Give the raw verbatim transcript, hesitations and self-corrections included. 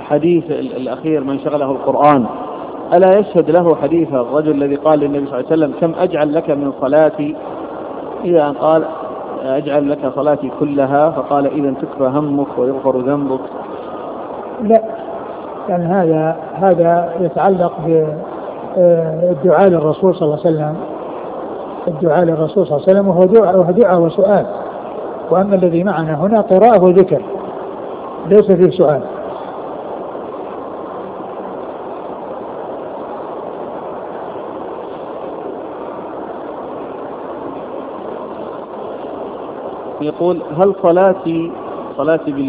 حديث الأخير من شغله القرآن، ألا يشهد له حديث الرجل الذي قال للنبي صلى الله عليه وسلم كم أجعل لك من صلاتي؟ إذا أن قال أجعل لك صلاتي كلها، فقال إذا تكفى همك ويغفر ذنبك. لا، يعني هذا هذا يتعلق بالدعاء للرسول صلى الله عليه وسلم، الدعاء للرسول صلى الله عليه وسلم وهو دعاء, وهو دعاء وسؤال. وأما الذي معنا هنا قراءة وذكر ليس فيه سؤال. يقول هل صلاتي صلاتي